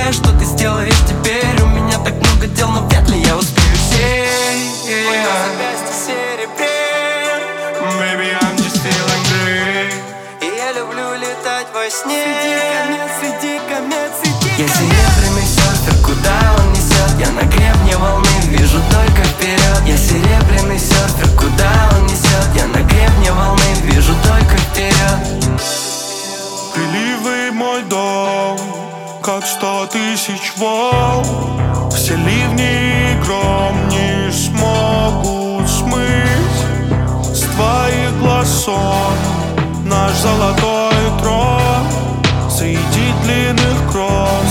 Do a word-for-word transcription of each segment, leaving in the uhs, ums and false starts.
мне, что ты сделаешь теперь. У меня так много дел, но вряд ли я успею сесть. Мое запястье серебрит. Baby, I'm just feeling great. И я люблю летать во сне. Среди комет, среди комет, среди комет. Я серебряный серфер, куда он несет? Я на гребне волны, вижу только вперед. Я серебряный серфер, куда он несет? Я на гребне волны, вижу только вперед. Приливы мой дом, как сто тысяч волн. Все ливни и гром не смогут смыть с твоих глаз сон. Наш золотой трон среди длинных крон.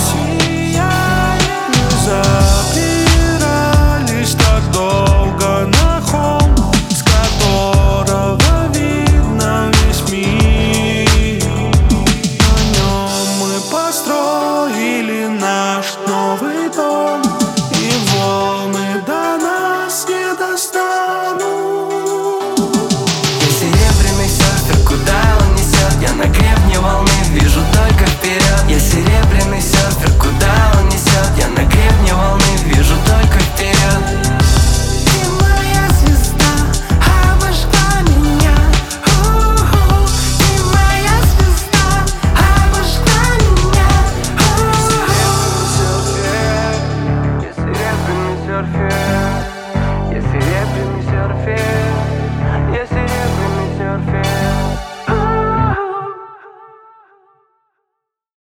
Мы забирались так долго на холм, с которого видно весь мир. На нем мы построили наш новый дом, и волны до нас не достанут. Я серебряный серфер, куда он несет? Я на гребне волны, вижу только вперед. Я серебряный серфер, куда он несет? Я на гребне волны, вижу только вперед. Ты моя звезда, обожгла меня. У-ху. Ты моя звезда, обожгла меня. У-ху. Я серебряный серфер.